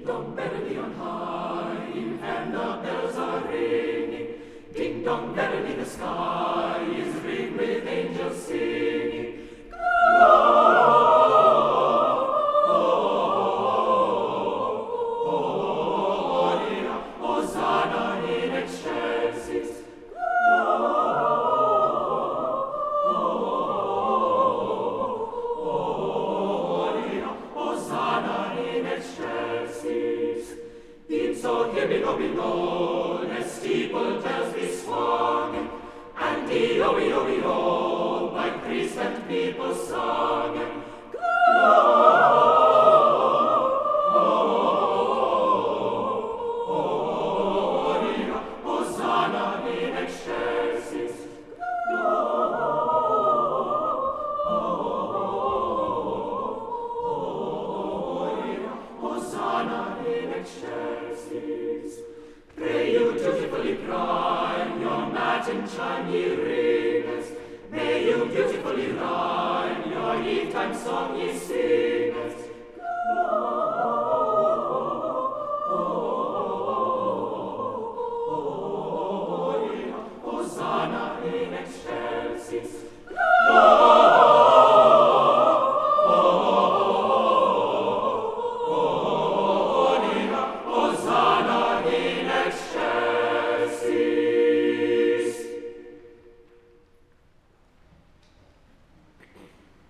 dong, merrily on high, in heaven the bells are ringing. Ding dong, merrily the sky is ringed with angels singing. Gloria, Hosanna in excelsis. Gloria, Hosanna in excelsis. In so here below, the steeple bells be swung, and the by priest and people sung. Gloria, Hosanna in excelsis. Gloria, Hosanna in excelsis. Pray you dutifully prime your matin chime ye ringers. May you beautifully